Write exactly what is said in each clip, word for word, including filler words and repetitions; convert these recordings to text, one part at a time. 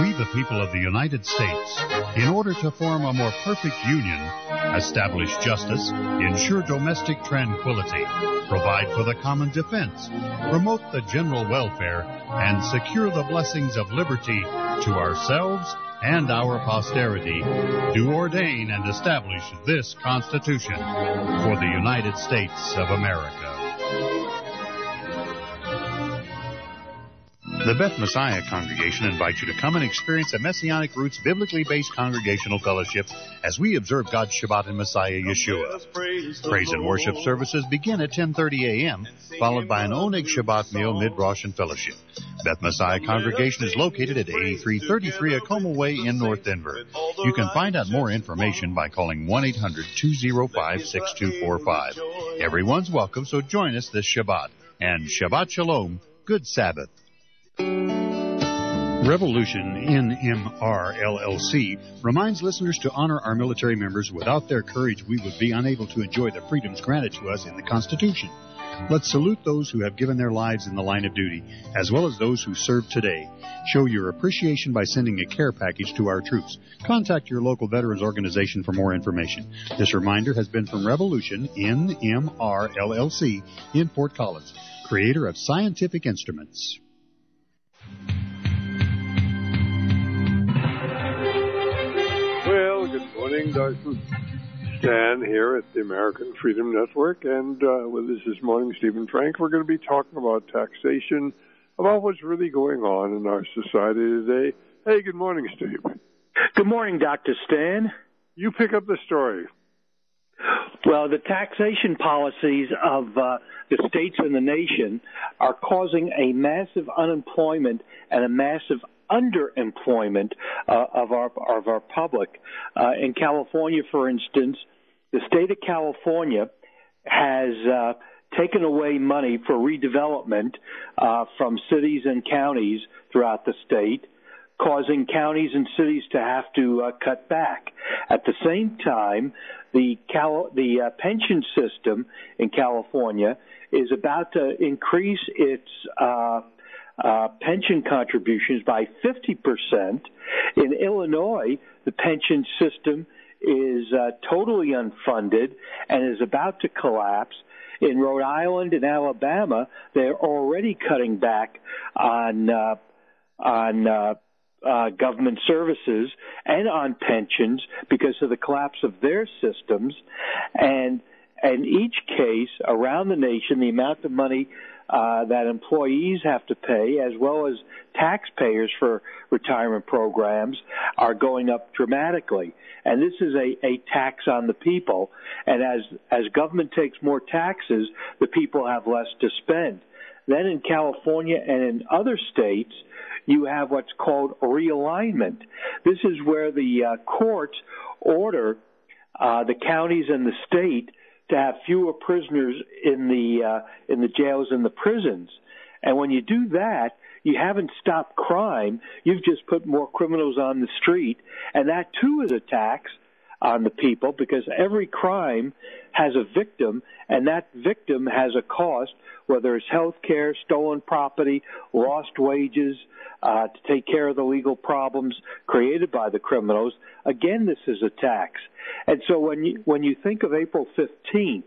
We, the people of the United States, in order to form a more perfect union, establish justice, ensure domestic tranquility, provide for the common defense, promote the general welfare, and secure the blessings of liberty to ourselves and our posterity, do ordain and establish this Constitution for the United States of America. The Beth Messiah Congregation invites you to come and experience a Messianic Roots biblically based congregational fellowship as we observe God's Shabbat in Messiah Yeshua. Praise and worship services begin at ten thirty a.m., followed by an Oneg Shabbat meal, mid-Rosh, and fellowship. Beth Messiah Congregation is located at eighty-three thirty-three Acoma Way in North Denver. You can find out more information by calling one eight hundred two oh five six two four five. Everyone's welcome, so join us this Shabbat. And Shabbat Shalom, good Sabbath. Revolution N M R L L C reminds listeners to honor our military members. Without their courage, we would be unable to enjoy the freedoms granted to us in the Constitution. Let's salute those who have given their lives in the line of duty, as well as those who serve today. Show your appreciation by sending a care package to our troops. Contact your local veterans organization for more information. This reminder has been from Revolution N M R L L C in Fort Collins, creator of Scientific Instruments. Well, good morning, Doctor Stan here at the American Freedom Network, and uh, with us this morning, Stephen Frank. We're going to be talking about taxation, about what's really going on in our society today. Hey, good morning, Steve. Good morning, Doctor Stan. You pick up the story. Well, the taxation policies of uh, the states and the nation are causing a massive unemployment and a massive underemployment uh, of our of our public. Uh, in California, for instance, the state of California has uh, taken away money for redevelopment uh, from cities and counties throughout the state, causing counties and cities to have to uh, cut back. At the same time, the Cal- the uh, pension system in California is about to increase its uh, uh, pension contributions by fifty percent. In Illinois, the pension system is uh, totally unfunded and is about to collapse. In Rhode Island and Alabama, they're already cutting back on uh, on uh, uh, government services and on pensions because of the collapse of their systems. And in each case, around the nation, the amount of money uh, that employees have to pay, as well as taxpayers for retirement programs, are going up dramatically. And this is a, a tax on the people. And as, as government takes more taxes, the people have less to spend. Then in California and in other states, you have what's called realignment. This is where the uh, courts order uh, the counties and the state to have fewer prisoners in the uh, in the jails and the prisons. And when you do that, you haven't stopped crime. You've just put more criminals on the street. And that, too, is a tax on the people because every crime has a victim, and that victim has a cost, whether it's health care, stolen property, lost wages, uh, to take care of the legal problems created by the criminals. Again, this is a tax. And so when you, when you think of April fifteenth,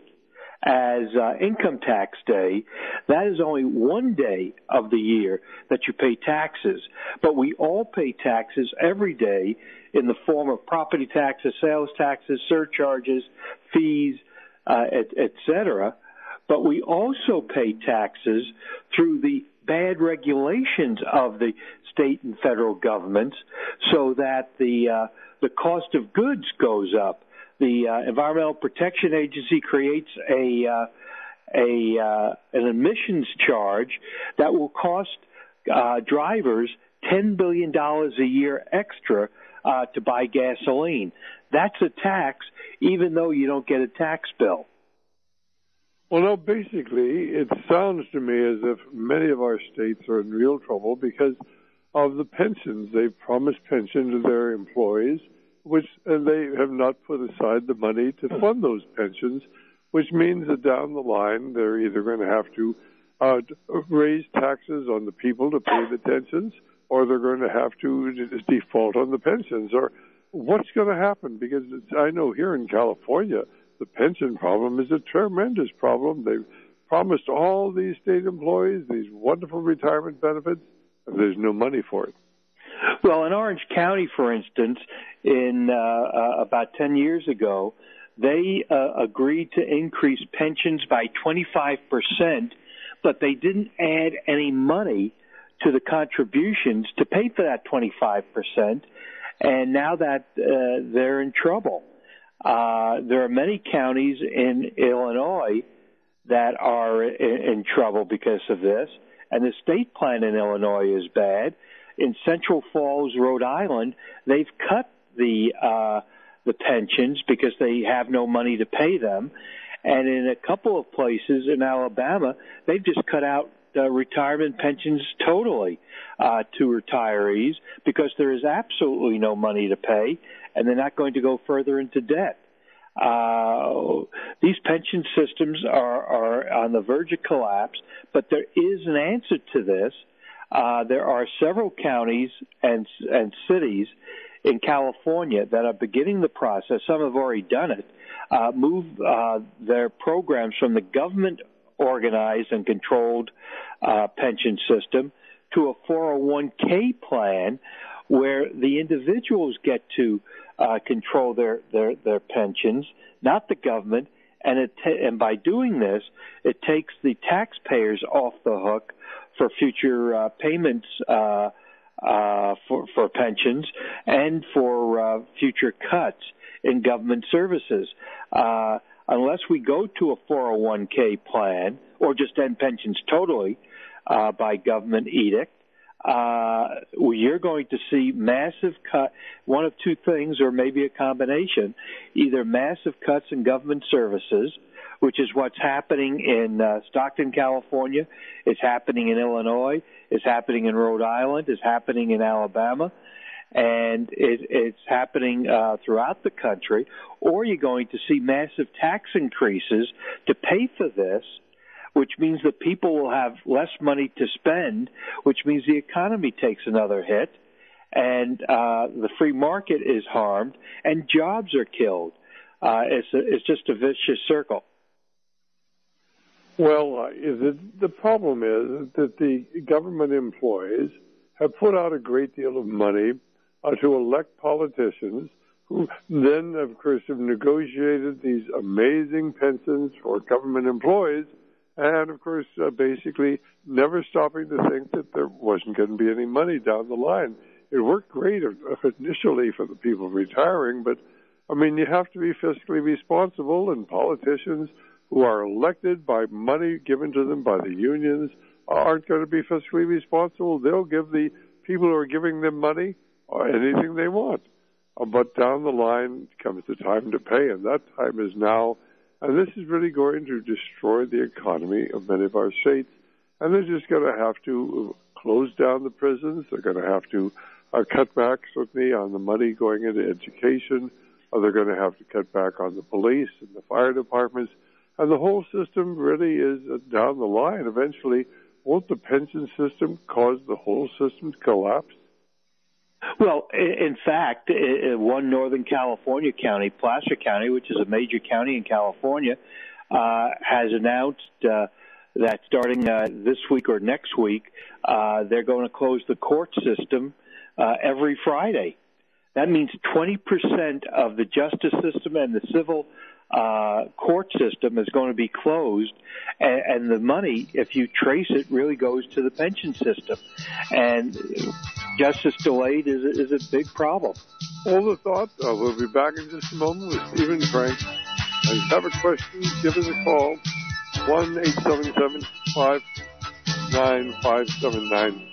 as uh, Income Tax Day, that is only one day of the year that you pay taxes. But we all pay taxes every day in the form of property taxes, sales taxes, surcharges, fees, uh, et, et cetera. But we also pay taxes through the bad regulations of the state and federal governments so that the uh, the cost of goods goes up. The uh, Environmental Protection Agency creates a uh, a uh, an emissions charge that will cost uh, drivers ten billion dollars a year extra uh, to buy gasoline. That's a tax, even though you don't get a tax bill. Well, no, basically, it sounds to me as if many of our states are in real trouble because of the pensions. They've promised pension to their employees, which and they have not put aside the money to fund those pensions, which means that down the line they're either going to have to uh, raise taxes on the people to pay the pensions, or they're going to have to default on the pensions, or what's going to happen? Because it's, I know here in California, the pension problem is a tremendous problem. They've promised all these state employees these wonderful retirement benefits, and there's no money for it. Well, in Orange County, for instance, in uh, uh, about ten years ago, they uh, agreed to increase pensions by twenty-five percent, but they didn't add any money to the contributions to pay for that twenty-five percent, and now that uh, they're in trouble. Uh, there are many counties in Illinois that are in, in trouble because of this, and the state plan in Illinois is bad. In Central Falls, Rhode Island, they've cut the uh, the pensions because they have no money to pay them. And in a couple of places in Alabama, they've just cut out uh, retirement pensions totally uh, to retirees because there is absolutely no money to pay, and they're not going to go further into debt. Uh, these pension systems are, are on the verge of collapse, but there is an answer to this. Uh, there are several counties and and cities in California that are beginning the process. Some have already done it. Uh, move uh, their programs from the government-organized and controlled uh, pension system to a four oh one k plan where the individuals get to uh, control their, their, their pensions, not the government. And, it ta- and by doing this, it takes the taxpayers off the hook for future uh, payments uh, uh, for, for pensions and for uh, future cuts in government services. Uh, unless we go to a four oh one k plan or just end pensions totally uh, by government edict, uh, you're going to see massive cut, one of two things or maybe a combination, either massive cuts in government services, which is what's happening in uh, Stockton, California, it's happening in Illinois, it's happening in Rhode Island, it's happening in Alabama, and it, it's happening uh, throughout the country, or you're going to see massive tax increases to pay for this, which means that people will have less money to spend, which means the economy takes another hit, and uh, the free market is harmed, and jobs are killed. Uh, it's, a, it's just a vicious circle. Well, uh, the, the problem is that the government employees have put out a great deal of money uh, to elect politicians who then, of course, have negotiated these amazing pensions for government employees and, of course, uh, basically never stopping to think that there wasn't going to be any money down the line. It worked great initially for the people retiring, but, I mean, you have to be fiscally responsible, and politicians who are elected by money given to them by the unions aren't going to be fiscally responsible. They'll give the people who are giving them money anything they want. But down the line comes the time to pay, and that time is now. And this is really going to destroy the economy of many of our states. And they're just going to have to close down the prisons. They're going to have to uh, cut back, certainly, on the money going into education. Or they're going to have to cut back on the police and the fire departments. And the whole system really is uh, down the line. Eventually, won't the pension system cause the whole system to collapse? Well, in fact, one Northern California county, Placer County, which is a major county in California, uh, has announced uh, that starting uh, this week or next week, uh, they're going to close the court system uh, every Friday. That means twenty percent of the justice system and the civil uh, court system is going to be closed, and, and the money, if you trace it, really goes to the pension system. And justice delayed is a, is a big problem. Hold the thought. Uh, we'll be back in just a moment with Stephen Frank. If you have a question, give us a call, one eight seven seven, five nine five seven nine.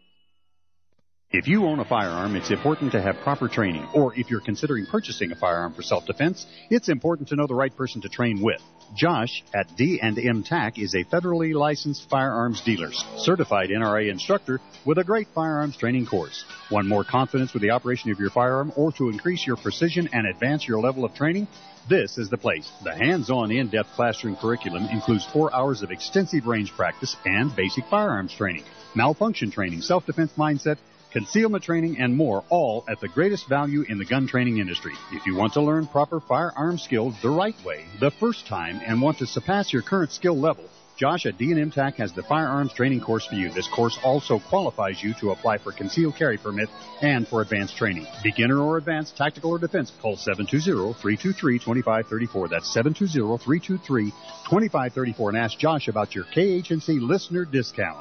If you own a firearm, it's important to have proper training. Or if you're considering purchasing a firearm for self-defense, it's important to know the right person to train with. Josh at D and M T A C is a federally licensed firearms dealer, certified N R A instructor with a great firearms training course. Want more confidence with the operation of your firearm or to increase your precision and advance your level of training? This is the place. The hands-on, in-depth classroom curriculum includes four hours of extensive range practice and basic firearms training, malfunction training, self-defense mindset, concealment training, and more, all at the greatest value in the gun training industry. If you want to learn proper firearm skills the right way, the first time, and want to surpass your current skill level, Josh at D and M TAC has the firearms training course for you. This course also qualifies you to apply for concealed carry permit and for advanced training. Beginner or advanced, tactical or defense, call seven two zero, three two three, two five three four. That's seven two zero, three two three, two five three four, and ask Josh about your K H N C listener discount.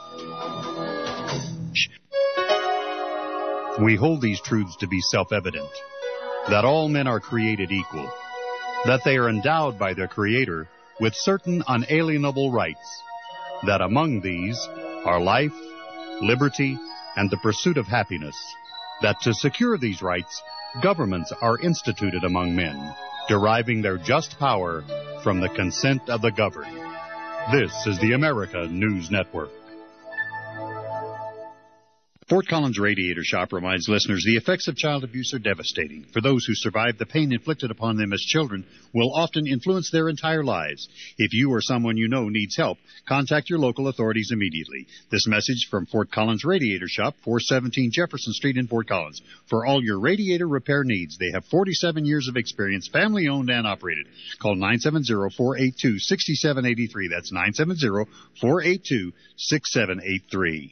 We hold these truths to be self-evident, that all men are created equal, that they are endowed by their Creator with certain unalienable rights, that among these are life, liberty, and the pursuit of happiness, that to secure these rights, governments are instituted among men, deriving their just power from the consent of the governed. This is the America News Network. Fort Collins Radiator Shop reminds listeners the effects of child abuse are devastating. For those who survive, the pain inflicted upon them as children will often influence their entire lives. If you or someone you know needs help, contact your local authorities immediately. This message from Fort Collins Radiator Shop, four seventeen Jefferson Street in Fort Collins. For all your radiator repair needs, they have forty-seven years of experience, family-owned and operated. Call nine seven zero, four eight two, six seven eight three. That's nine seven zero, four eight two, six seven eight three.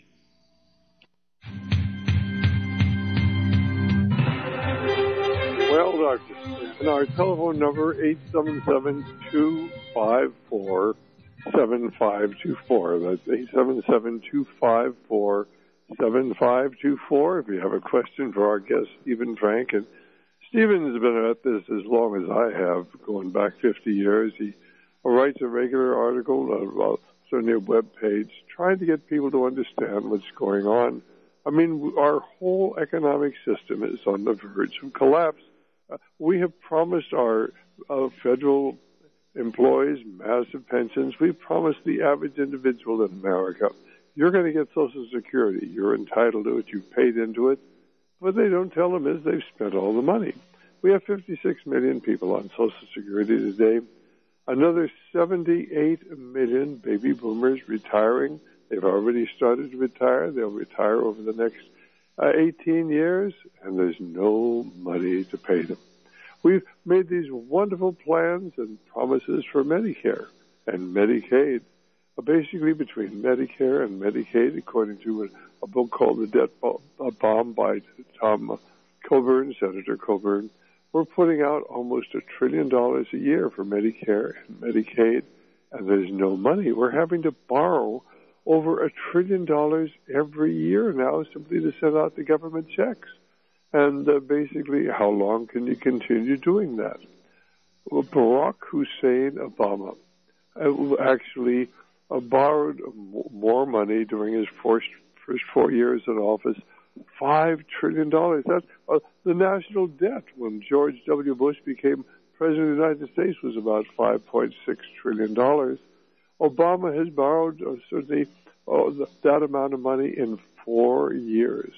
Well, Doctor, and our telephone number, eight seven seven, two five four, seven five two four. That's eight seven seven, two five four, seven five two four. If you have a question for our guest, Stephen Frank. And Stephen's been at this as long as I have, going back fifty years. He writes a regular article on certainly a web page, trying to get people to understand what's going on. I mean, our whole economic system is on the verge of collapse. Uh, we have promised our uh, federal employees massive pensions. We've promised the average individual in America, you're going to get Social Security. You're entitled to it. You've paid into it. What they don't tell them is they've spent all the money. We have fifty-six million people on Social Security today. Another seventy-eight million baby boomers retiring. They've already started to retire. They'll retire over the next uh, eighteen years, and there's no money to pay them. We've made these wonderful plans and promises for Medicare and Medicaid. Uh, basically, between Medicare and Medicaid, according to a, a book called The Debt Bomb by Tom Coburn, Senator Coburn, we're putting out almost a trillion dollars a year for Medicare and Medicaid, and there's no money. We're having to borrow over a trillion dollars every year now simply to send out the government checks. And uh, basically, how long can you continue doing that? Well, Barack Hussein Obama uh, actually uh, borrowed more money during his first, first four years in office, five trillion dollars. That's uh, the national debt when George W. Bush became president of the United States was about five point six trillion dollars. Obama has borrowed uh, certainly uh, that amount of money in four years,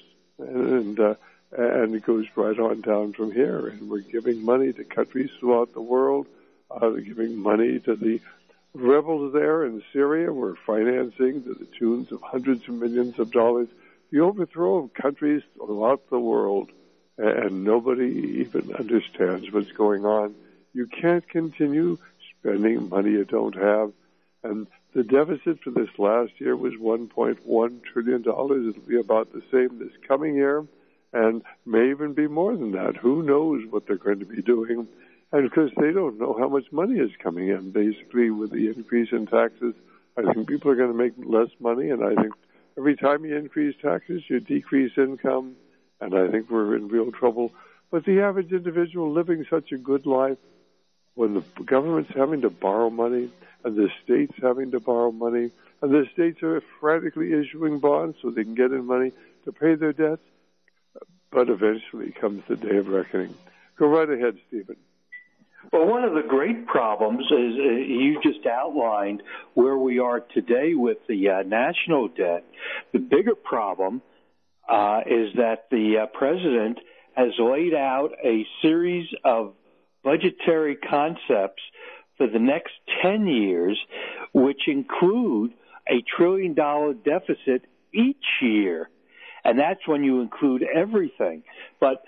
and uh, and it goes right on down from here. And we're giving money to countries throughout the world. Uh, we're giving money to the rebels there in Syria. We're financing to the tunes of hundreds of millions of dollars the overthrow of countries throughout the world, and nobody even understands what's going on. You can't continue spending money you don't have. And the deficit for this last year was one point one trillion dollars. It'll be about the same this coming year, and may even be more than that. Who knows what they're going to be doing? And because they don't know how much money is coming in, basically, with the increase in taxes, I think people are going to make less money, and I think every time you increase taxes, you decrease income, and I think we're in real trouble. But the average individual living such a good life, when the government's having to borrow money, and the states having to borrow money, and the states are frantically issuing bonds so they can get in money to pay their debts, but eventually comes the day of reckoning. Go right ahead, Stephen. Well, one of the great problems is uh, you just outlined where we are today with the uh, national debt. The bigger problem uh, is that the uh, president has laid out a series of budgetary concepts for the next ten years, which include a trillion dollar deficit each year. And that's when you include everything. But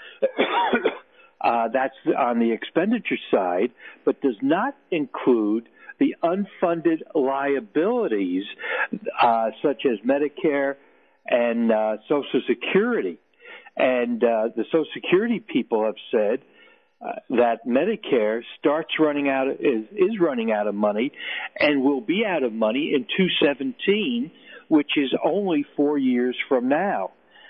uh, that's on the expenditure side, but does not include the unfunded liabilities uh, such as Medicare and uh, Social Security. And uh, the Social Security people have said uh, that Medicare starts running out of, is, is running out of money and will be out of money in two seventeen, which is only four years from now.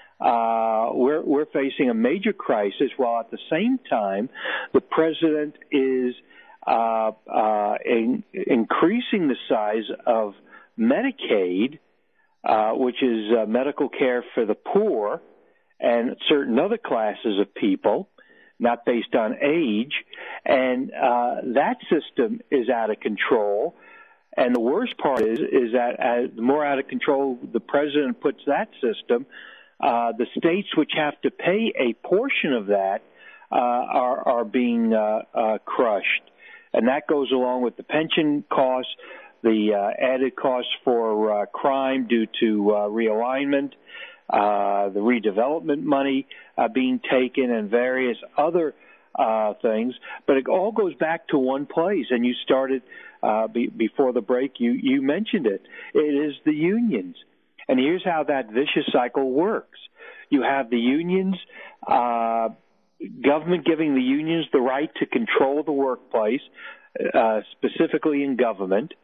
Uh, we're, we're facing a major crisis while at the same time the president is uh, uh, in, increasing the size of Medicaid, uh, which is uh, medical care for the poor and certain other classes of people, not based on age, and uh, that system is out of control. And the worst part is, is that as the more out of control the president puts that system, uh, the states which have to pay a portion of that uh, are, are being uh, uh, crushed. And that goes along with the pension costs, the uh, added costs for uh, crime due to uh, realignment, uh, the redevelopment money uh, being taken, and various other uh, things. But it all goes back to one place, and you started uh, be, before the break, you, you mentioned it. It is the unions. And here's how that vicious cycle works. You have the unions, uh, government giving the unions the right to control the workplace, uh, specifically in government.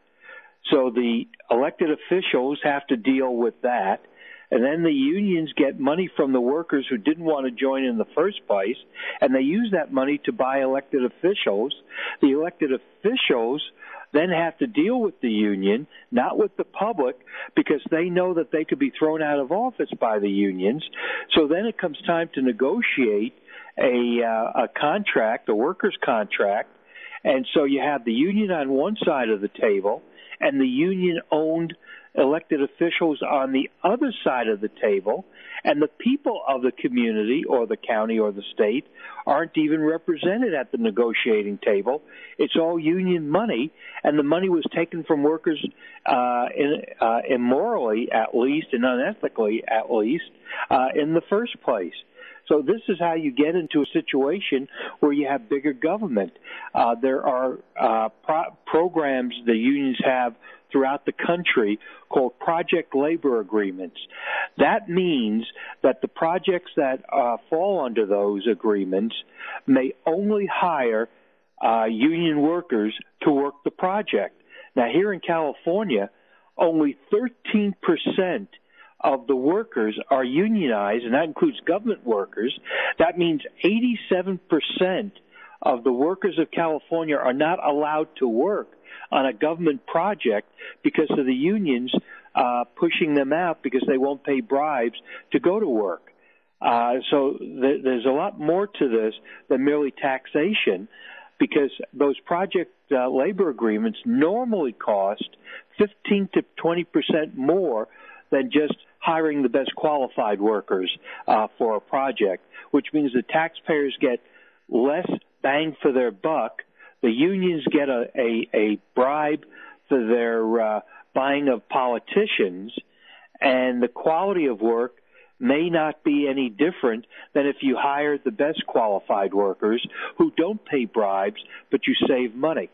So the elected officials have to deal with that. And then the unions get money from the workers who didn't want to join in the first place, and they use that money to buy elected officials. The elected officials then have to deal with the union, not with the public, because they know that they could be thrown out of office by the unions. So then it comes time to negotiate a, uh, a contract, a workers' contract, and so you have the union on one side of the table and the union-owned elected officials on the other side of the table, and the people of the community or the county or the state aren't even represented at the negotiating table. It's all union money, and the money was taken from workers uh, in, uh, immorally, at least, and unethically, at least, uh, in the first place. So this is how you get into a situation where you have bigger government. Uh, there are uh, pro- programs the unions have throughout the country called project labor agreements. That means that the projects that uh, fall under those agreements may only hire uh, union workers to work the project. Now, here in California, only thirteen percent of the workers are unionized, and that includes government workers. That means eighty-seven percent of the workers of California are not allowed to work on a government project because of the unions uh, pushing them out because they won't pay bribes to go to work. Uh, so th- there's a lot more to this than merely taxation, because those project uh, labor agreements normally cost fifteen to twenty percent more than just hiring the best qualified workers uh, for a project, which means the taxpayers get less bang for their buck. The unions get a, a, a bribe for their uh, buying of politicians, and the quality of work may not be any different than if you hire the best qualified workers who don't pay bribes, but you save money.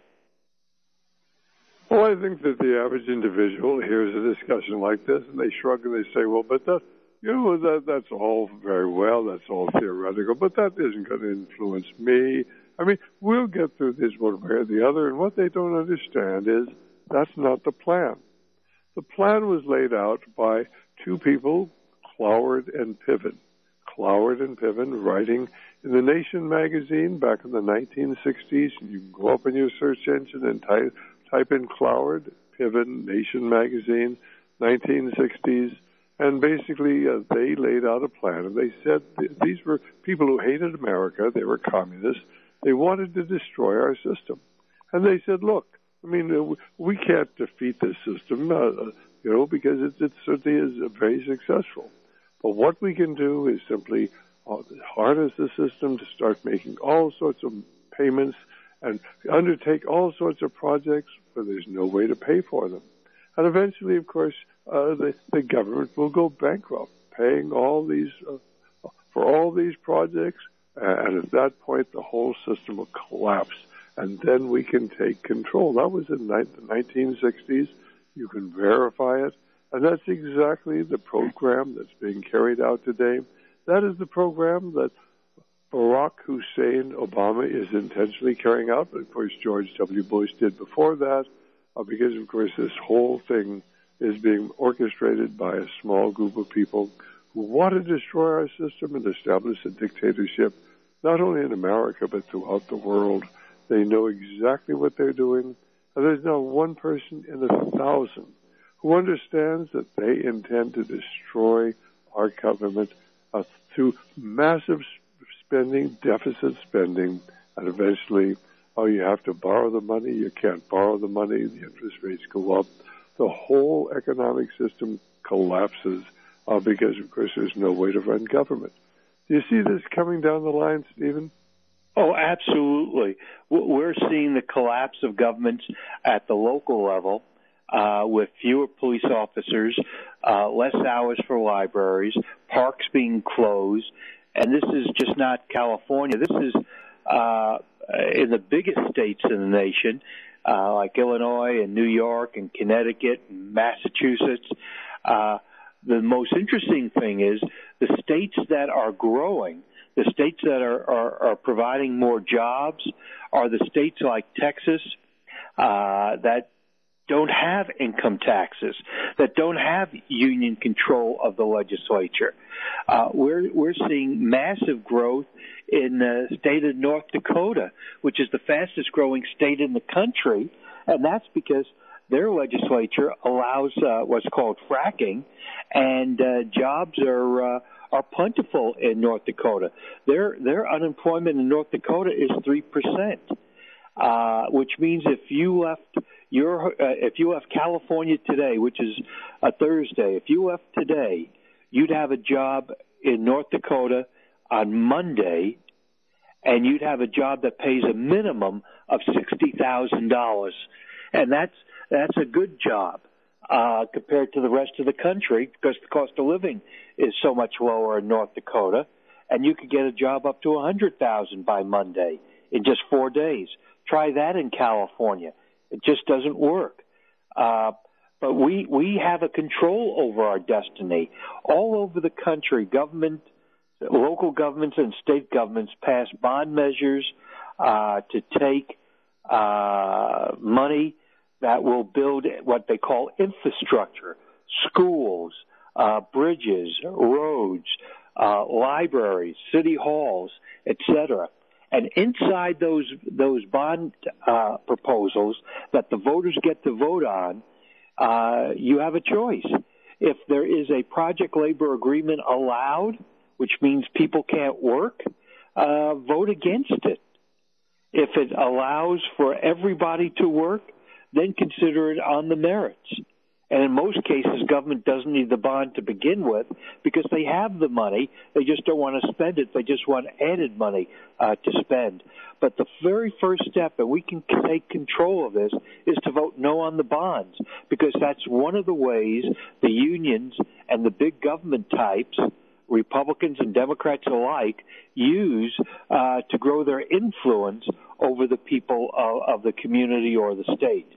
Well, I think that the average individual hears a discussion like this, and they shrug and they say, well, but that, you know, that that's all very well, that's all theoretical, but that isn't going to influence me. I mean, we'll get through this one way or the other, and what they don't understand is that's not the plan. The plan was laid out by two people, Cloward and Piven. Cloward and Piven writing in the Nation magazine back in the nineteen sixties. You can go up in your search engine and type, type in Cloward, Piven, Nation magazine, nineteen sixties, and basically uh, they laid out a plan. And they said th- these were people who hated America. They were communists. They wanted to destroy our system. And they said, look, I mean, uh, we can't defeat this system, uh, you know, because it, it certainly is uh, very successful. But what we can do is simply uh, harness the system to start making all sorts of payments and undertake all sorts of projects where there's no way to pay for them. And eventually, of course, uh, the, the government will go bankrupt. paying all these uh, for all these projects, and at that point the whole system will collapse, and then we can take control. That was in the nineteen sixties. You can verify it, and that's exactly the program that's being carried out today. That is the program that Barack Hussein Obama is intentionally carrying out, but of course George W. Bush did before that, uh, because of course this whole thing is being orchestrated by a small group of people who want to destroy our system and establish a dictatorship, not only in America, but throughout the world. They know exactly what they're doing, and there's not one person in a thousand who understands that they intend to destroy our government uh, through massive spending, deficit spending, and eventually, oh, you have to borrow the money, you can't borrow the money, the interest rates go up. The whole economic system collapses uh, because, of course, there's no way to run government. Do you see this coming down the line, Stephen? Oh, absolutely. We're seeing the collapse of governments at the local level uh, with fewer police officers, uh, less hours for libraries, parks being closed. And this is just not California. This is uh, in the biggest states in the nation, uh, like Illinois and New York and Connecticut and Massachusetts. Uh, the most interesting thing is the states that are growing, the states that are, are, are providing more jobs are the states like Texas uh, that don't have income taxes, that don't have union control of the legislature. Uh, we're we're seeing massive growth in the state of North Dakota, which is the fastest growing state in the country, and that's because their legislature allows uh, what's called fracking, and uh, jobs are uh, are plentiful in North Dakota. Their their unemployment in North Dakota is three percent, uh, which means if you left your uh, if you left California today, which is a Thursday, if you left today, you'd have a job in North Dakota on Monday, and you'd have a job that pays a minimum of sixty thousand dollars, and that's that's a good job uh, compared to the rest of the country because the cost of living is so much lower in North Dakota, and you could get a job up to one hundred thousand dollars by Monday in just four days. Try that in California. It just doesn't work. Uh, but we we have a control over our destiny. All over the country, government, local governments and state governments pass bond measures uh, to take uh, money that will build what they call infrastructure, schools, uh, bridges, roads, uh, libraries, city halls, et cetera. And inside those those bond uh, proposals that the voters get to vote on, uh, you have a choice. If there is a project labor agreement allowed, which means people can't work, uh, vote against it. If it allows for everybody to work, then consider it on the merits. And in most cases, government doesn't need the bond to begin with because they have the money. They just don't want to spend it. They just want added money uh, to spend. But the very first step, and we can take control of this, is to vote no on the bonds because that's one of the ways the unions and the big government types, Republicans and Democrats alike, use uh, to grow their influence over the people of, of the community or the state.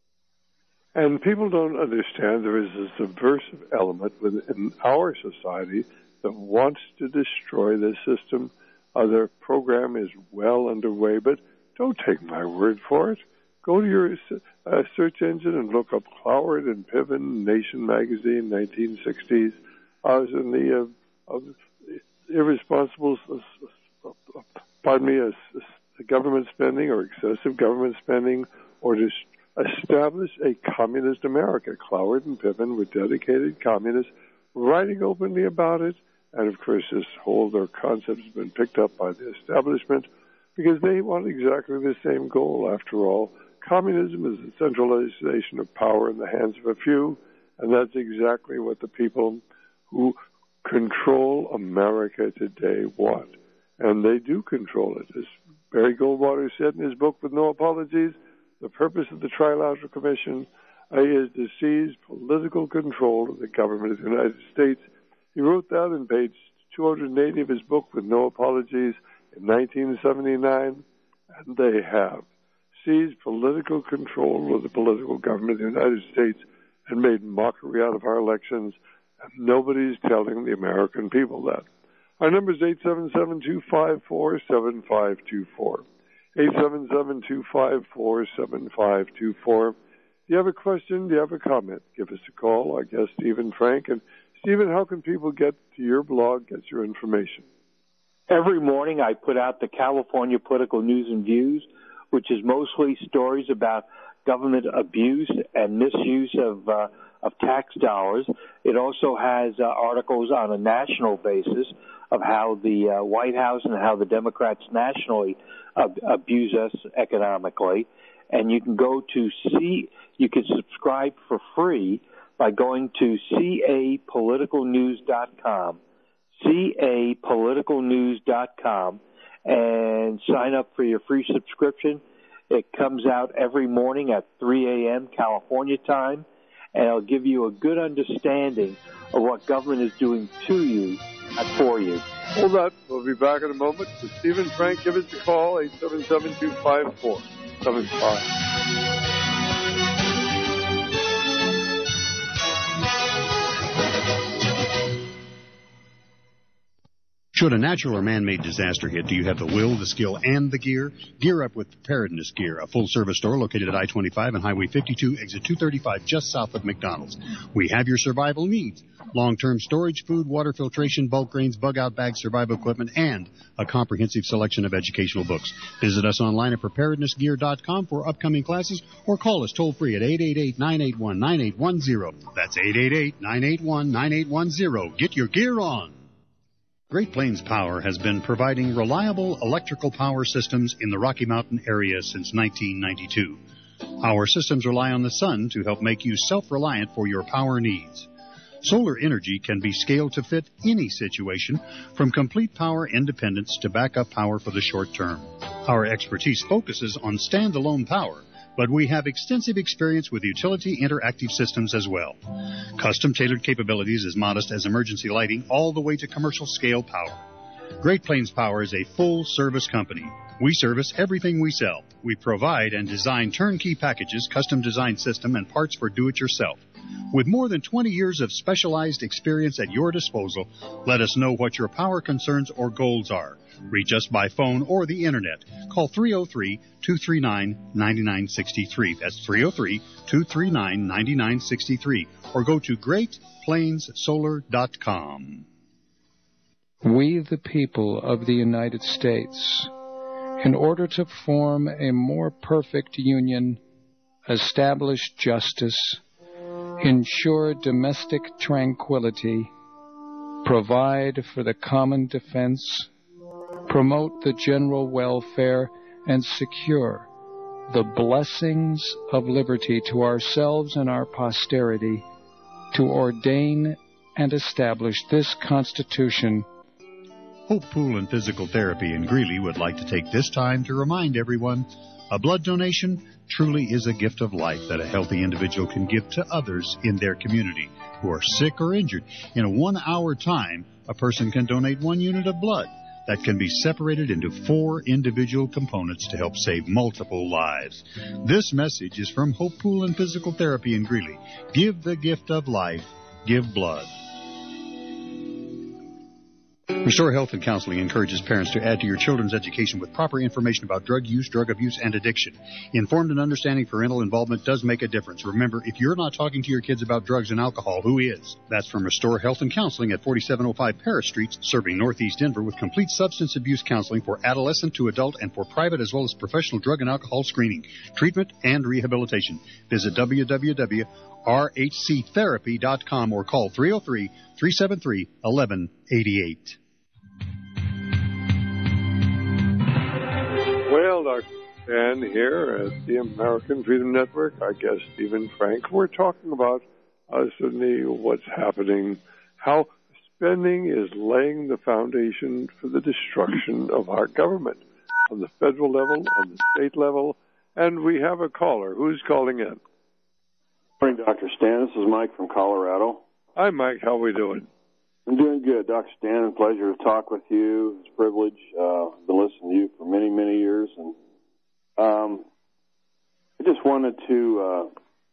And people don't understand there is a subversive element within our society that wants to destroy this system. Uh, their program is well underway, but don't take my word for it. Go to your uh, search engine and look up Cloward and Piven, Nation magazine, nineteen sixties. I was in the uh, of irresponsible, uh, pardon me, uh, government spending or excessive government spending, or just establish a communist America. Cloward and Piven were dedicated communists, writing openly about it, and of course this whole their concept has been picked up by the establishment because they want exactly the same goal. After all, communism is the centralization of power in the hands of a few, and that's exactly what the people who control America today want. And they do control it. As Barry Goldwater said in his book, With No Apologies, the purpose of the Trilateral Commission uh, is to seize political control of the government of the United States He wrote that in page two hundred eighty of his book, With No Apologies, in nineteen seventy-nine, and they have seized political control of the political government of the United States and made mockery out of our elections, and nobody's telling the American people that. Our number is eight seven seven, two five four, seven five two four. eight seven seven, two five four, seven five two four. If you have a question, do you have a comment, give us a call. Our guest, Stephen Frank. And Stephen, how can people get to your blog, get your information? Every morning I put out the California Political News and Views, which is mostly stories about government abuse and misuse of uh, of tax dollars. It also has uh, articles on a national basis of how the uh, White House and how the Democrats nationally ab- abuse us economically. And you can go to see, you can subscribe for free by going to c a political news dot com, c a political news dot com, and sign up for your free subscription. It comes out every morning at three a.m. California time, and it'll give you a good understanding of what government is doing to you, not for you. Hold on. We'll be back in a moment. To Stephen Frank, give us a call, eight seven seven, two five four, seven five. Should a natural or man-made disaster hit, do you have the will, the skill, and the gear? Gear up with Preparedness Gear, a full-service store located at I twenty-five and Highway fifty-two, exit two thirty-five, just south of McDonald's. We have your survival needs: long-term storage, food, water filtration, bulk grains, bug-out bags, survival equipment, and a comprehensive selection of educational books. Visit us online at preparedness gear dot com for upcoming classes, or call us toll-free at eight eight eight, nine eight one, nine eight one zero. That's eight eight eight, nine eight one, nine eight one zero. Get your gear on. Great Plains Power has been providing reliable electrical power systems in the Rocky Mountain area since nineteen ninety-two. Our systems rely on the sun to help make you self-reliant for your power needs. Solar energy can be scaled to fit any situation, from complete power independence to backup power for the short term. Our expertise focuses on standalone power, but we have extensive experience with utility interactive systems as well. Custom-tailored capabilities as modest as emergency lighting all the way to commercial-scale power. Great Plains Power is a full-service company. We service everything we sell. We provide and design turnkey packages, custom-designed system, and parts for do-it-yourself. With more than twenty years of specialized experience at your disposal, let us know what your power concerns or goals are. Reach us by phone or the Internet. Call three oh three, two three nine, nine nine six three. That's three oh three, two three nine, nine nine six three. Or go to great plains solar dot com. We, the people of the United States, in order to form a more perfect union, establish justice, ensure domestic tranquility, provide for the common defense, promote the general welfare, and secure the blessings of liberty to ourselves and our posterity, to ordain and establish this Constitution. Hope Pool and Physical Therapy in Greeley would like to take this time to remind everyone a blood donation truly is a gift of life that a healthy individual can give to others in their community who are sick or injured. In a one-hour time, a person can donate one unit of blood that can be separated into four individual components to help save multiple lives. This message is from Hope Pool and Physical Therapy in Greeley. Give the gift of life. Give blood. Restore Health and Counseling encourages parents to add to your children's education with proper information about drug use, drug abuse, and addiction. Informed and understanding parental involvement does make a difference. Remember, if you're not talking to your kids about drugs and alcohol, who is? That's from Restore Health and Counseling at forty-seven oh five Paris Street, serving Northeast Denver with complete substance abuse counseling for adolescent to adult and for private as well as professional drug and alcohol screening, treatment, and rehabilitation. Visit w w w dot r h c therapy dot com or call three oh three, three seven three, one one eight eight. Well, Doctor Dan here at the American Freedom Network, our guest Stephen Frank. We're talking about uh, certainly what's happening, how spending is laying the foundation for the destruction of our government on the federal level, on the state level, and we have a caller. Who's calling in? Good morning, Doctor Stan. This is Mike from Colorado. Hi, Mike. How are we doing? I'm doing good, Doctor Stan. Pleasure to talk with you. It's a privilege. Uh, I've been listening to you for many, many years, and um, I just wanted to. Uh,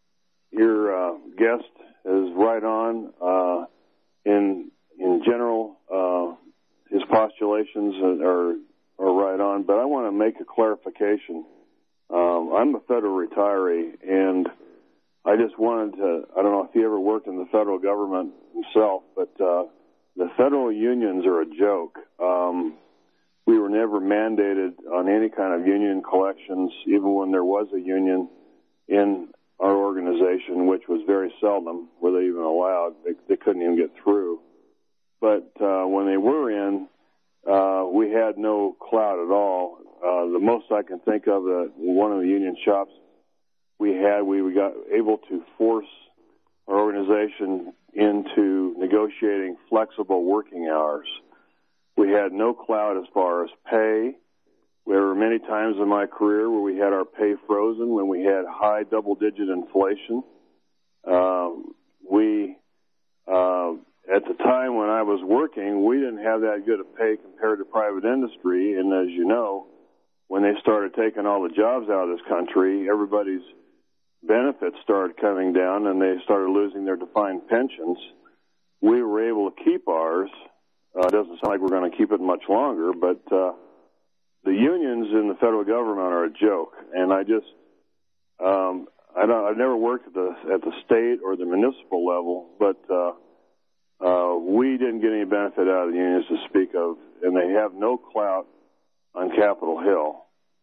your uh, guest is right on uh, in in general. Uh, his postulations are are right on, but I want to make a clarification. Um, I'm a federal retiree, and I just wanted to. I don't know if he ever worked in the federal government himself, but uh, the federal unions are a joke. Um, we were never mandated on any kind of union collections, even when there was a union in our organization, which was very seldom were they even allowed. They, they couldn't even get through. But uh, when they were in, uh, we had no clout at all. Uh, the most I can think of, uh, one of the union shops we had, we, we got able to force our organization into negotiating flexible working hours. We had no clout as far as pay. There were many times in my career where we had our pay frozen when we had high double-digit inflation. Um, we, uh, at the time when I was working, we didn't have that good a pay compared to private industry. And as you know, when they started taking all the jobs out of this country, everybody's benefits started coming down and they started losing their defined pensions. We were able to keep ours. Uh, it doesn't sound like we're going to keep it much longer, but uh, the unions in the federal government are a joke. And I just, um, I don't, I've never worked at the at the state or the municipal level, but uh, uh, we didn't get any benefit out of the unions to speak of, and they have no clout on Capitol Hill.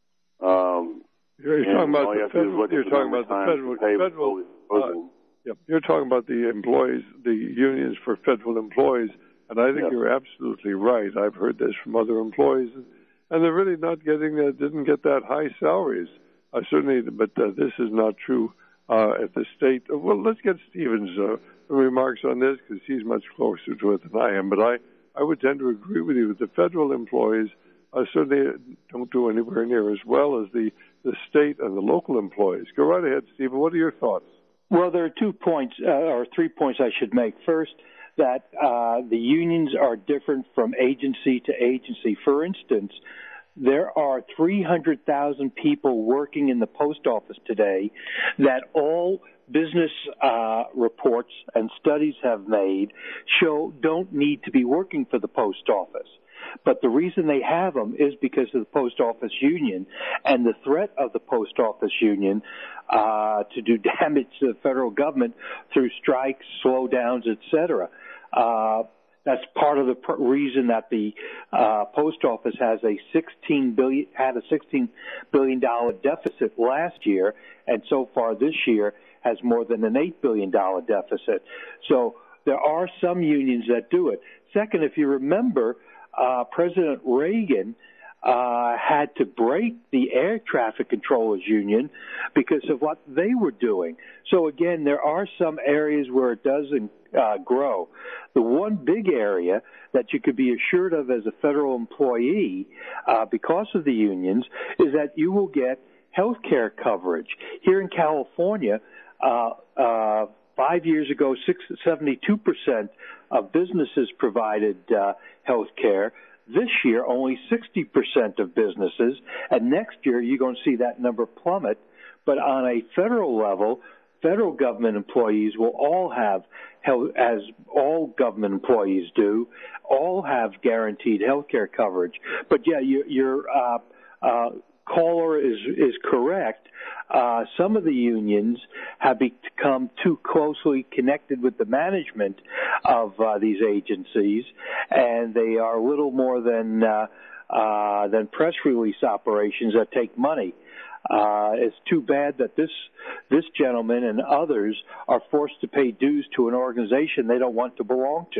Um, You're talking about the federal. You're talking about the federal. federal uh, yep. You're talking about the employees, the unions for federal employees, and I think yep. you're absolutely right. I've heard this from other employees, and they're really not getting. Uh, didn't get that high salaries. Uh, certainly, but uh, this is not true uh, at the state. Uh, well, let's get Stephen's uh, remarks on this because he's much closer to it than I am. But I, I would tend to agree with you. The federal employees uh, certainly don't do anywhere near as well as the the state and the local employees. Go right ahead, Stephen. What are your thoughts? Well, there are two points, uh, or three points I should make. First, that uh, the unions are different from agency to agency. For instance, there are three hundred thousand people working in the post office today that all business uh, reports and studies have made show don't need to be working for the post office. But the reason they have them is because of the post office union and the threat of the post office union uh, to do damage to the federal government through strikes, slowdowns, et cetera. Uh, that's part of the pr- reason that the uh, post office has a sixteen billion had a sixteen billion dollar deficit last year, and so far this year has more than an eight billion dollar deficit. So there are some unions that do it. Second, if you remember, Uh, President Reagan uh, had to break the air traffic controllers union because of what they were doing. So again, there are some areas where it doesn't uh, grow. The one big area that you could be assured of as a federal employee uh, because of the unions is that you will get health care coverage. Here in California, uh, uh, five years ago, seventy-two percent of businesses provided uh, health care. This year, only sixty percent of businesses, and next year you're going to see that number plummet. But on a federal level, federal government employees will all have health, as all government employees do, all have guaranteed health care coverage. But yeah, your, your uh, uh, caller is is correct. Uh, some of the unions have become too closely connected with the management of uh, these agencies, and they are little more than uh, uh, than press release operations that take money. Uh, it's too bad that this this gentleman and others are forced to pay dues to an organization they don't want to belong to.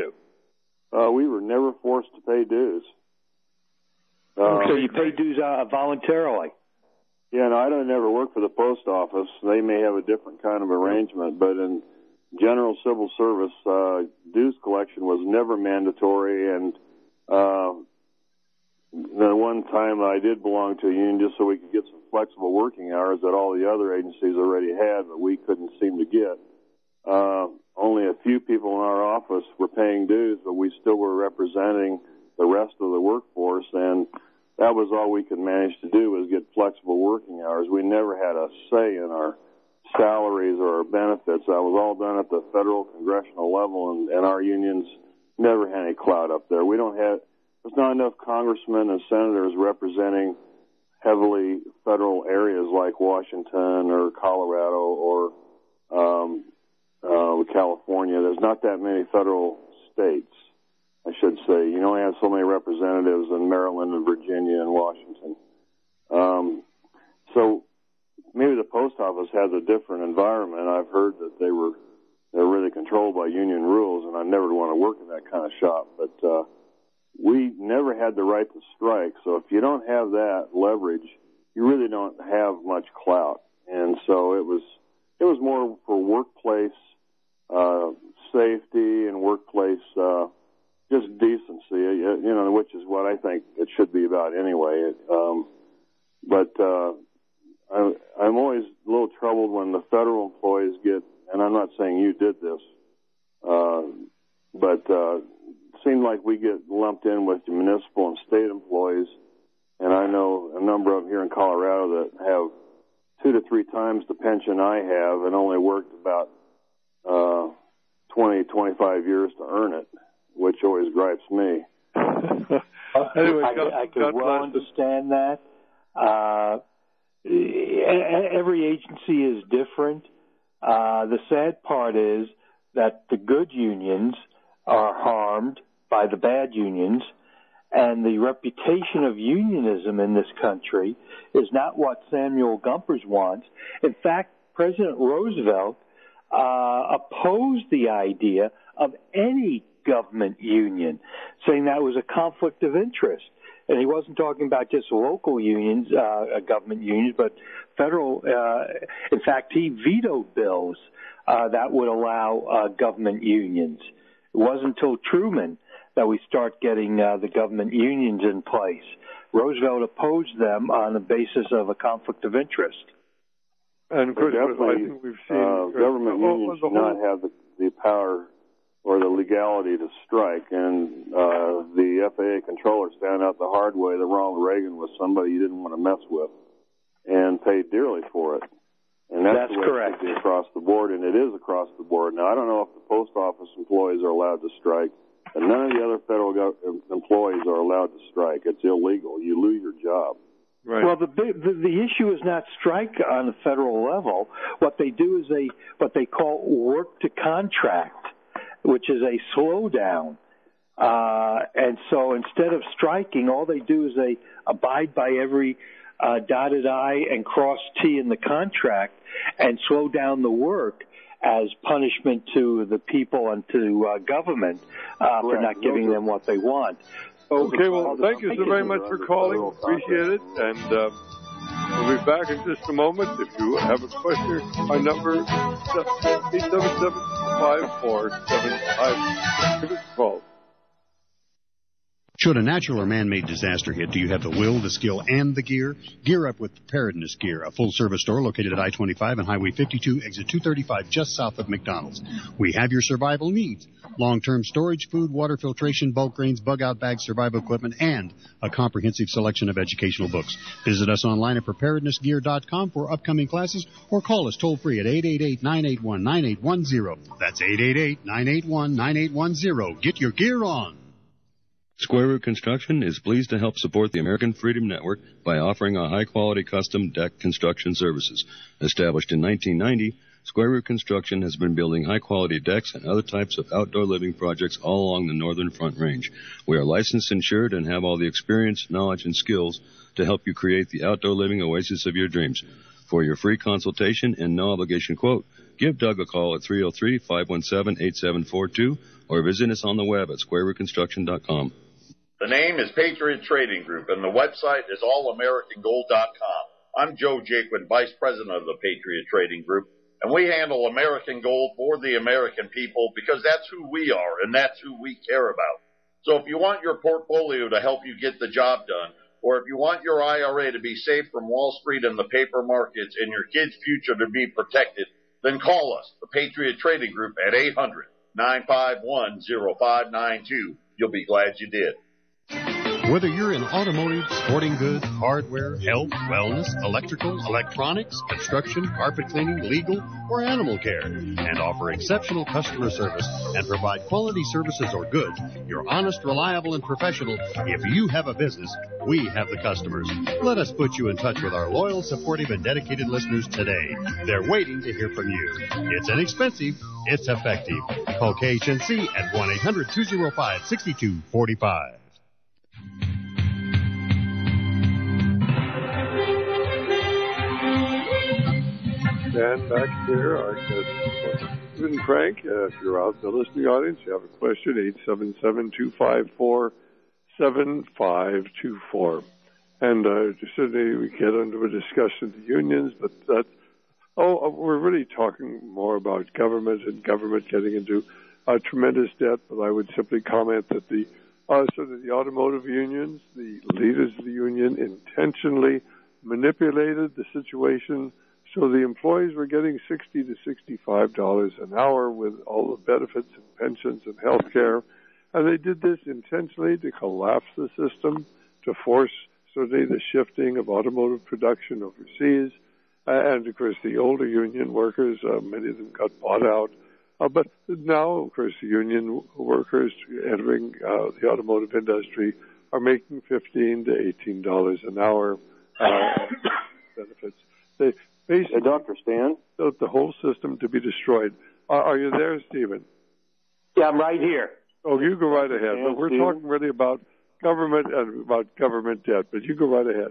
Uh, we were never forced to pay dues. Uh, so you pay dues uh, voluntarily. Yeah, no, I don't never work for the post office. They may have a different kind of arrangement, but in general civil service, uh, dues collection was never mandatory. And uh, the one time I did belong to a union just so we could get some flexible working hours that all the other agencies already had, but we couldn't seem to get. uh, only a few people in our office were paying dues, but we still were representing the rest of the workforce, and that was all we could manage to do was get flexible working hours. We never had a say in our salaries or our benefits. That was all done at the federal congressional level, and, and our unions never had any clout up there. We don't have, there's not enough congressmen and senators representing heavily federal areas like Washington or Colorado or um, uh, California. There's not that many federal states, I should say. You only have so many representatives in Maryland and Virginia and Washington. Um, so maybe the post office has a different environment. I've heard that they were they're really controlled by union rules, and I never want to work in that kind of shop. But uh, we never had the right to strike. So if you don't have that leverage, you really don't have much clout. And so it was it was more for workplace uh, safety and workplace uh, just decency, you know, which is what I think it should be about anyway. Um, but uh, I, I'm always a little troubled when the federal employees get, and I'm not saying you did this, uh, but uh, it seemed like we get lumped in with the municipal and state employees, and I know a number of them here in Colorado that have two to three times the pension I have and only worked about uh, twenty, twenty-five years to earn it, which always gripes me. Anyway, I, God, I can well understand that. Uh, every agency is different. Uh, the sad part is that the good unions are harmed by the bad unions, and the reputation of unionism in this country is not what Samuel Gompers wants. In fact, President Roosevelt uh, opposed the idea of any government union, saying that was a conflict of interest. And he wasn't talking about just local unions, uh, government unions, but federal. Uh, in fact, he vetoed bills uh, that would allow uh, government unions. It wasn't until Truman that we start getting uh, the government unions in place. Roosevelt opposed them on the basis of a conflict of interest. And of course, I think we've seen uh, government oh, unions oh, do not have the, the power or the legality to strike, and uh, the F A A controller found out the hard way that Ronald Reagan was somebody you didn't want to mess with, and paid dearly for it. And that's, that's the way correct. It is across the board, and it is across the board. Now, I don't know if the post office employees are allowed to strike, and none of the other federal go- employees are allowed to strike. It's illegal. You lose your job. Right. Well, the, the the issue is not strike on the federal level. What they do is they what they call work to contract, which is a slowdown. Uh, and so instead of striking, all they do is they abide by every uh, dotted I and cross T in the contract and slow down the work as punishment to the people and to uh, government uh, for not giving them what they want. So okay, well, thank you so very much for calling. Appreciate it. And uh, we'll be back in just a moment. If you have a question, our number is eight seven seven, five four seven five. Give us a call. Should a natural or man-made disaster hit, do you have the will, the skill, and the gear? Gear up with Preparedness Gear, a full-service store located at I twenty-five and Highway fifty-two, exit two thirty-five, just south of McDonald's. We have your survival needs. Long-term storage, food, water filtration, bulk grains, bug-out bags, survival equipment, and a comprehensive selection of educational books. Visit us online at preparedness gear dot com for upcoming classes or call us toll-free at eight eight eight, nine eight one, nine eight one zero. That's eight eight eight, nine eight one, nine eight one zero. Get your gear on. Square Root Construction is pleased to help support the American Freedom Network by offering a high-quality custom deck construction services. Established in nineteen ninety, Square Root Construction has been building high-quality decks and other types of outdoor living projects all along the Northern Front Range. We are licensed, insured, and have all the experience, knowledge, and skills to help you create the outdoor living oasis of your dreams. For your free consultation and no-obligation quote, give Doug a call at three oh three, five one seven, eight seven four two or visit us on the web at square root construction dot com. The name is Patriot Trading Group, and the website is all american gold dot com. I'm Joe Jaquin, Vice President of the Patriot Trading Group, and we handle American gold for the American people because that's who we are, and that's who we care about. So if you want your portfolio to help you get the job done, or if you want your I R A to be safe from Wall Street and the paper markets and your kids' future to be protected, then call us, the Patriot Trading Group, at eight hundred, nine five one, oh five nine two. You'll be glad you did. Whether you're in automotive, sporting goods, hardware, health, wellness, electrical, electronics, construction, carpet cleaning, legal, or animal care, and offer exceptional customer service and provide quality services or goods, you're honest, reliable, and professional. If you have a business, we have the customers. Let us put you in touch with our loyal, supportive, and dedicated listeners today. They're waiting to hear from you. It's inexpensive. It's effective. Call K H N C at one eight hundred, two oh five, six two four five. And back here, our guest, Stephen Frank. Uh, if you're out in the listening audience, you have a question, eight seven seven, two five four, seven five two four. And uh, certainly we get into a discussion of the unions, but that, oh, we're really talking more about government and government getting into uh, tremendous debt. But I would simply comment that the uh, sort of the automotive unions, the leaders of the union, intentionally manipulated the situation. So the employees were getting sixty to sixty-five dollars an hour with all the benefits and pensions and health care. And they did this intentionally to collapse the system, to force certainly the shifting of automotive production overseas. And, of course, the older union workers, uh, many of them got bought out. Uh, but now, of course, the union workers entering uh, the automotive industry are making fifteen to eighteen dollars an hour uh, benefits. They basically, hey, Doctor Stan, built the whole system to be destroyed. Uh, are you there, Stephen? Yeah, I'm right here. Oh, you go right ahead. But we're Stephen? talking really about government and about government debt, but you go right ahead.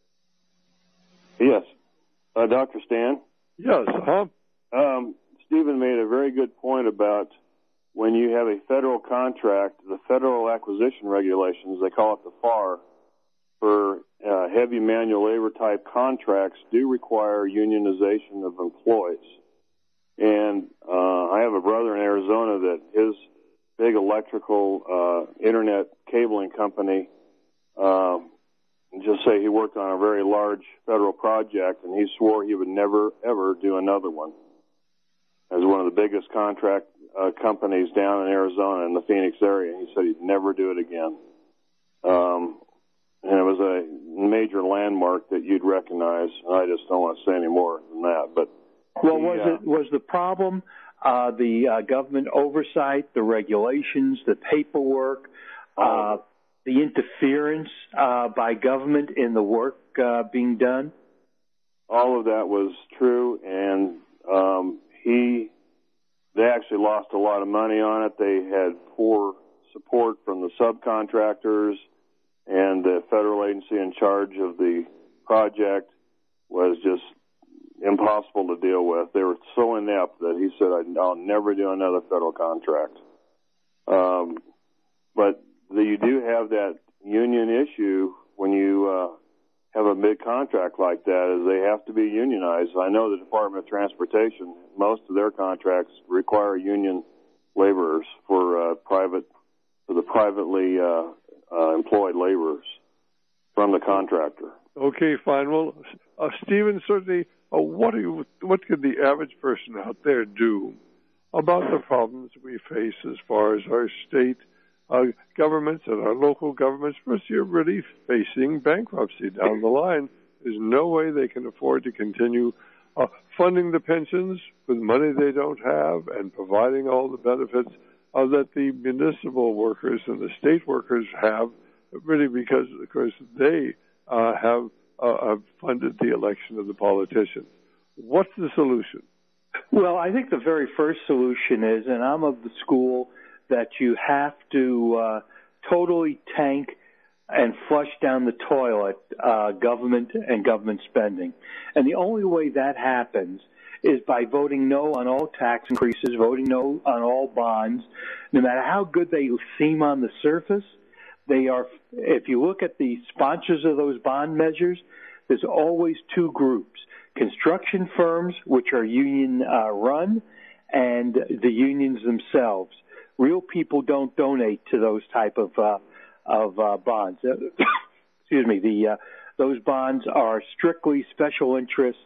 Yes. Uh, Doctor Stan? Yes, huh? Um, Stephen made a very good point about when you have a federal contract, the Federal Acquisition Regulations, they call it the F A R, for uh, heavy manual labor type contracts do require unionization of employees. And uh, I have a brother in Arizona that his big electrical uh, internet cabling company, uh, just say he worked on a very large federal project, and he swore he would never, ever do another one. As one of the biggest contract uh, companies down in Arizona in the Phoenix area, he said he'd never do it again. Um, and it was a major landmark that you'd recognize. I just don't want to say any more than that. But well, the, was uh, it was the problem uh, the uh, government oversight, the regulations, the paperwork, uh, the interference uh, by government in the work uh, being done? All of that was true, and um, he they actually lost a lot of money on it. They had poor support from the subcontractors, and the federal agency in charge of the project was just impossible to deal with. They were so inept that he said, I'll never do another federal contract. Um, but the, you do have that union issue when you uh, have a big contract like that, is they have to be unionized. I know the Department of Transportation, most of their contracts require union laborers for uh, private, for the privately uh, uh, employed laborers from the contractor. Okay, fine. Well, uh, Stephen, certainly, uh, what do you, what could the average person out there do about the problems we face as far as our state uh, governments and our local governments? First, you're really facing bankruptcy down the line. There's no way they can afford to continue uh, funding the pensions with money they don't have and providing all the benefits uh, that the municipal workers and the state workers have, really because, of course, they uh, have, uh, have funded the election of the politicians. What's the solution? Well, I think the very first solution is, and I'm of the school that you have to uh, totally tank and flush down the toilet uh, government and government spending. And the only way that happens is by voting no on all tax increases, voting no on all bonds. No matter how good they seem on the surface, they are, if you look at the sponsors of those bond measures, there's always two groups: construction firms, which are union uh, run, and the unions themselves. Real people don't donate to those type of uh, of uh, bonds. Excuse me. The uh, those bonds are strictly special interest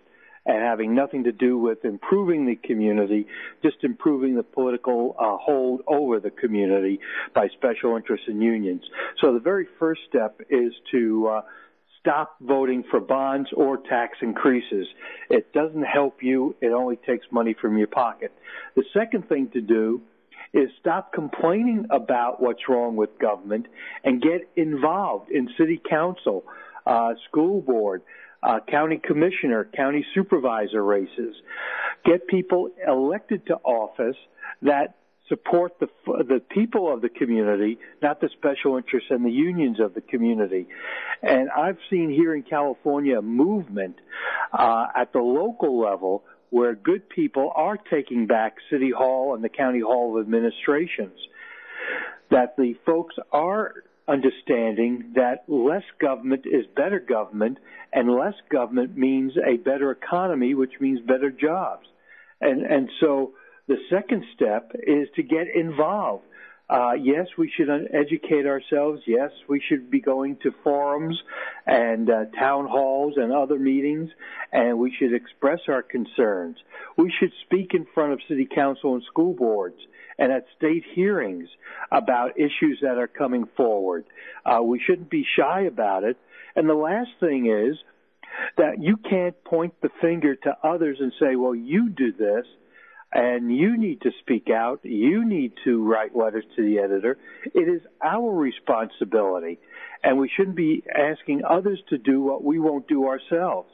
and having nothing to do with improving the community, just improving the political uh, hold over the community by special interests and unions. So the very first step is to uh, stop voting for bonds or tax increases. It doesn't help you. It only takes money from your pocket. The second thing to do is stop complaining about what's wrong with government and get involved in city council, uh, school board, uh, county commissioner, county supervisor races. Get people elected to office that support the the people of the community, not the special interests and the unions of the community. And I've seen here in California a movement uh, at the local level where good people are taking back City Hall and the County Hall of Administrations, that the folks are understanding that less government is better government, and less government means a better economy, which means better jobs. And and so the second step is to get involved. Uh, yes, we should educate ourselves. Yes, we should be going to forums and uh, town halls and other meetings, and we should express our concerns. We should speak in front of city council and school boards and at state hearings about issues that are coming forward. Uh, we shouldn't be shy about it. And the last thing is that you can't point the finger to others and say, well, you do this, and you need to speak out. You need to write letters to the editor. It is our responsibility, and we shouldn't be asking others to do what we won't do ourselves.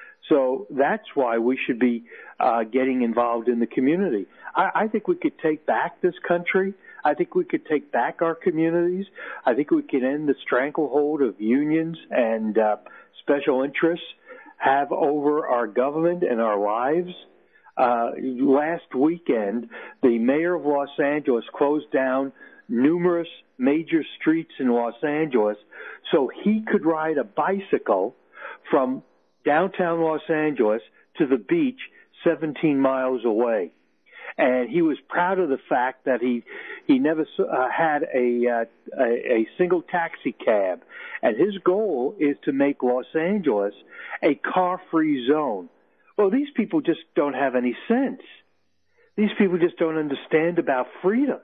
So that's why we should be uh, getting involved in the community. I, I think we could take back this country. I think we could take back our communities. I think we could end the stranglehold of unions and uh, special interests have over our government and our lives. Uh, last weekend, the mayor of Los Angeles closed down numerous major streets in Los Angeles so he could ride a bicycle from downtown Los Angeles to the beach seventeen miles away. And he was proud of the fact that he he never uh, had a, uh, a a single taxi cab. And his goal is to make Los Angeles a car-free zone. Well, these people just don't have any sense. These people just don't understand about freedom.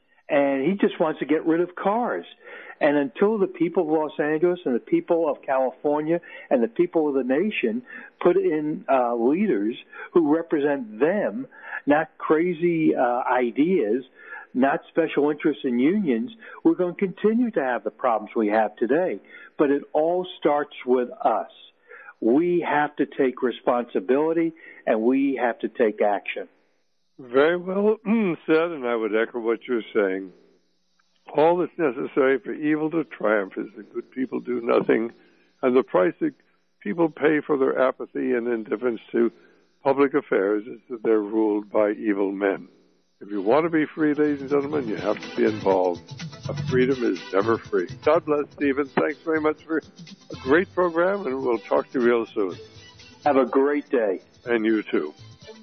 And he just wants to get rid of cars. And until the people of Los Angeles and the people of California and the people of the nation put in uh, leaders who represent them, not crazy uh, ideas, not special interests and unions, we're going to continue to have the problems we have today. But it all starts with us. We have to take responsibility, and we have to take action. Very well said, and I would echo what you're saying. All that's necessary for evil to triumph is that good people do nothing, and the price that people pay for their apathy and indifference to public affairs is that they're ruled by evil men. If you want to be free, ladies and gentlemen, you have to be involved. Freedom is never free. God bless, Stephen. Thanks very much for a great program, and we'll talk to you real soon. Have a great day. And you too.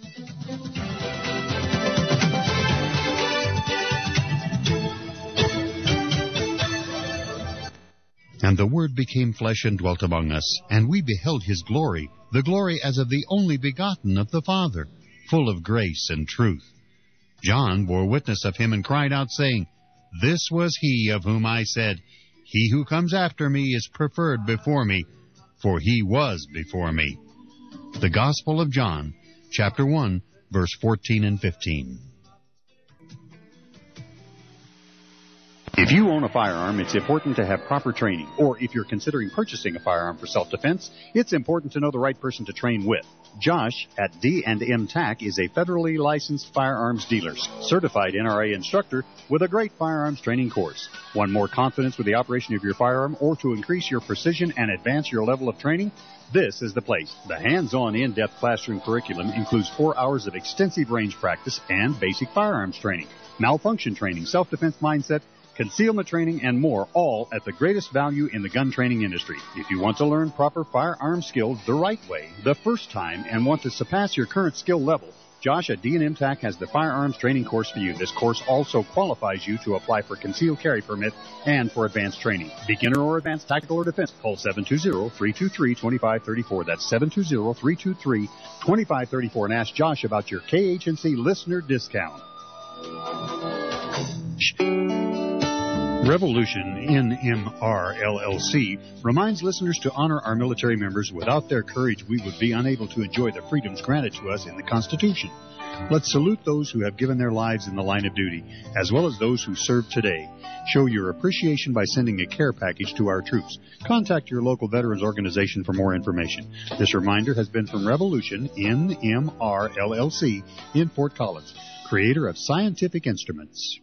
And the Word became flesh and dwelt among us, and we beheld his glory, the glory as of the only begotten of the Father, full of grace and truth. John bore witness of him and cried out, saying, This was he of whom I said, He who comes after me is preferred before me, for he was before me. The Gospel of John, chapter one, verse fourteen and fifteen. If you own a firearm, it's important to have proper training. Or if you're considering purchasing a firearm for self-defense, it's important to know the right person to train with. Josh at D and M TAC is a federally licensed firearms dealer, certified N R A instructor with a great firearms training course. Want more confidence with the operation of your firearm or to increase your precision and advance your level of training? This is the place. The hands-on, in-depth classroom curriculum includes four hours of extensive range practice and basic firearms training, malfunction training, self-defense mindset, concealment training, and more, all at the greatest value in the gun training industry. If you want to learn proper firearm skills the right way, the first time, and want to surpass your current skill level, Josh at D and M T A C has the firearms training course for you. This course also qualifies you to apply for concealed carry permit and for advanced training. Beginner or advanced tactical or defense, call seven two zero, three two three, two five three four. That's seven two zero, three two three, two five three four and ask Josh about your K H N C listener discount. Revolution N M R L L C reminds listeners to honor our military members. Without their courage, we would be unable to enjoy the freedoms granted to us in the Constitution. Let's salute those who have given their lives in the line of duty, as well as those who serve today. Show your appreciation by sending a care package to our troops. Contact your local veterans organization for more information. This reminder has been from Revolution N M R L L C in Fort Collins, creator of Scientific Instruments.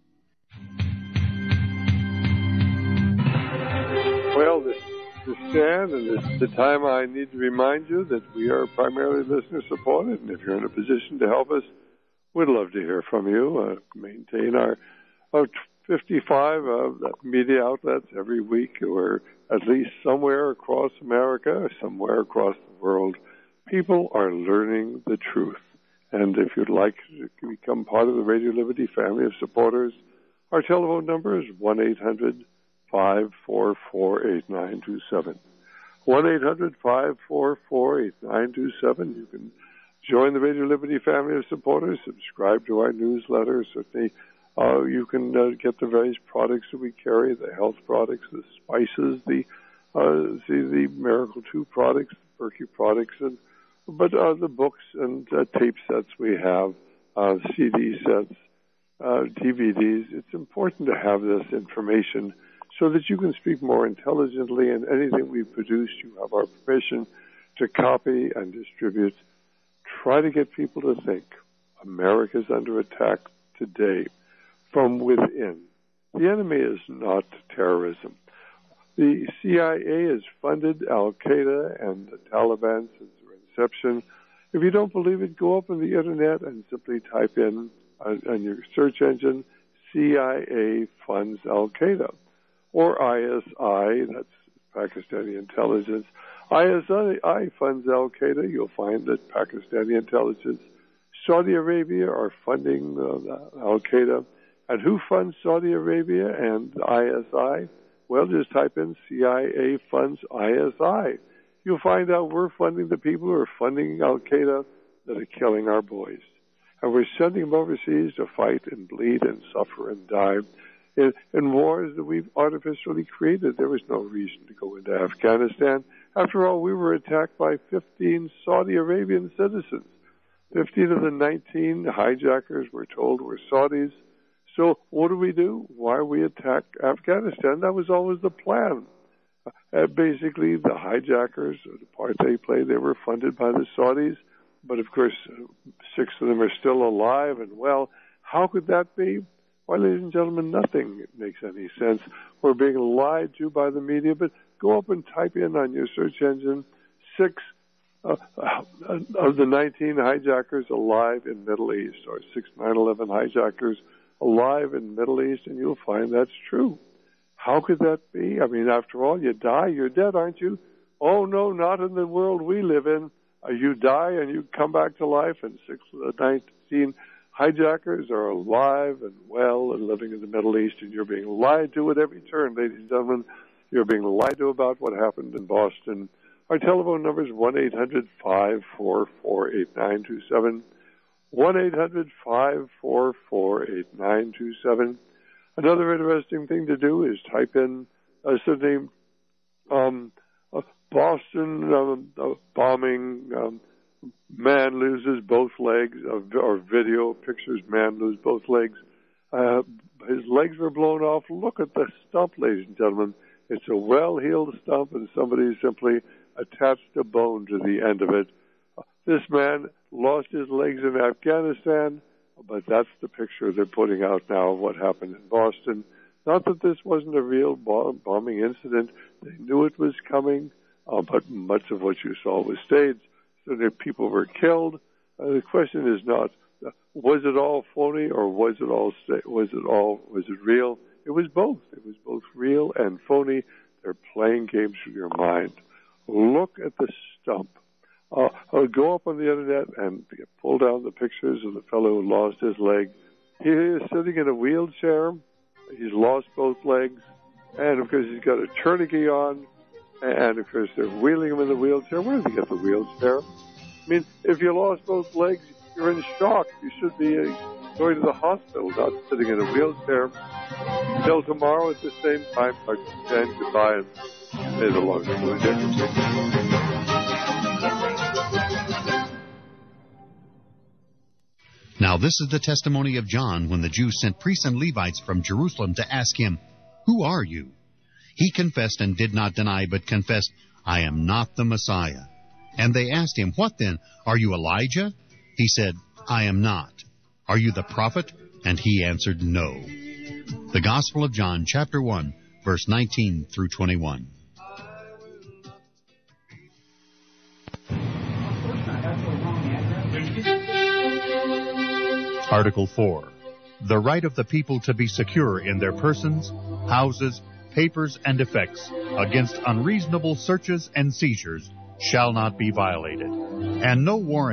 Well, this is Stan, and this is the time I need to remind you that we are primarily listener-supported, and if you're in a position to help us, we'd love to hear from you. Uh, maintain our uh, fifty-five uh, media outlets every week, or at least somewhere across America or somewhere across the world. People are learning the truth. And if you'd like to become part of the Radio Liberty family of supporters, our telephone number is one eight hundred five four four eight nine two seven. one eight hundred five four four eight nine two seven. You can join the Radio Liberty family of supporters, subscribe to our newsletter. Certainly, uh, you can uh, get the various products that we carry, the health products, the spices, the uh, see the Miracle two products, the Berkey products, and but uh, the books and uh, tape sets we have, uh, C D sets, uh, D V Ds. It's important to have this information so that you can speak more intelligently, and anything we produce, you have our permission to copy and distribute. Try to get people to think America's under attack today from within. The enemy is not terrorism. The C I A has funded Al-Qaeda and the Taliban since their inception. If you don't believe it, go up on the Internet and simply type in on, on your search engine, C I A funds Al-Qaeda. Or I S I, that's Pakistani intelligence. I S I funds Al-Qaeda. You'll find that Pakistani intelligence. Saudi Arabia are funding uh, Al-Qaeda. And who funds Saudi Arabia and I S I? Well, just type in C I A funds I S I. You'll find out we're funding the people who are funding Al-Qaeda that are killing our boys. And we're sending them overseas to fight and bleed and suffer and die. In, in wars that we've artificially created, there was no reason to go into Afghanistan. After all, we were attacked by fifteen Saudi Arabian citizens. fifteen of the nineteen hijackers we're told were Saudis. So what do we do? Why we attack Afghanistan? That was always the plan. Uh, basically, the hijackers, the part they played, they were funded by the Saudis. But, of course, uh, six of them are still alive and well. How could that be? Well, ladies and gentlemen, nothing makes any sense. We're being lied to by the media, but go up and type in on your search engine six uh, uh, of the nineteen hijackers alive in Middle East, or six nine eleven hijackers alive in Middle East, and you'll find that's true. How could that be? I mean, after all, you die, you're dead, aren't you? Oh, no, not in the world we live in. Uh, you die and you come back to life, and six of the nineteen hijackers are alive and well and living in the Middle East, and you're being lied to at every turn, ladies and gentlemen. You're being lied to about what happened in Boston. Our telephone number is one eight hundred five four four eight nine two seven, one eight hundred five four four eight nine two seven. Another interesting thing to do is type in uh, something, um, uh, Boston um, uh, bombing, um, man loses both legs, uh, or video pictures, man lose both legs. Uh, his legs were blown off. Look at the stump, ladies and gentlemen. It's a well-healed stump, and somebody simply attached a bone to the end of it. Uh, this man lost his legs in Afghanistan, but that's the picture they're putting out now of what happened in Boston. Not that this wasn't a real bomb, bombing incident. They knew it was coming, uh, but much of what you saw was staged. So that people were killed. Uh, the question is not, uh, was it all phony or was it all, was it all, was it real? It was both. It was both real and phony. They're playing games with your mind. Look at the stump Uh, I would go up on the internet and pull down the pictures of the fellow who lost his leg. He is sitting in a wheelchair. He's lost both legs. And, of course, he's got a tourniquet on. And, of course, they're wheeling him in the wheelchair. Where did he get the wheelchair? I mean, if you lost both legs, you're in shock. You should be uh, going to the hospital, not sitting in a wheelchair. Until tomorrow at the same time, Doctor Stan, goodbye, and may the Lord be with you. Now this is the testimony of John when the Jews sent priests and Levites from Jerusalem to ask him, "Who are you?" He confessed and did not deny, but confessed, "I am not the Messiah." And they asked him, "What then? Are you Elijah?" He said, "I am not." "Are you the prophet?" And he answered, "No." The Gospel of John, chapter one, verse nineteen through twenty-one. Article four. The right of the people to be secure in their persons, houses, papers, and effects against unreasonable searches and seizures shall not be violated, and no warrant